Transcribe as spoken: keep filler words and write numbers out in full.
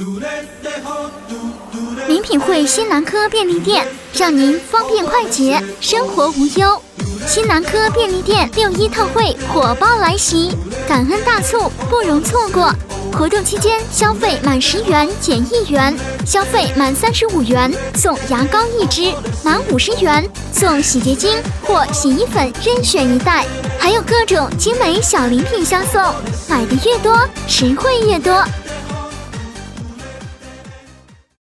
名品会新南科便利店，让您方便快捷，生活无忧。新南科便利店六一特惠火爆来袭，感恩大促不容错过。活动期间，消费满十元减一元，消费满三十五元送牙膏一支，满五十元送洗洁精或洗衣粉任选一袋，还有各种精美小礼品相送，买的越多，实惠越多。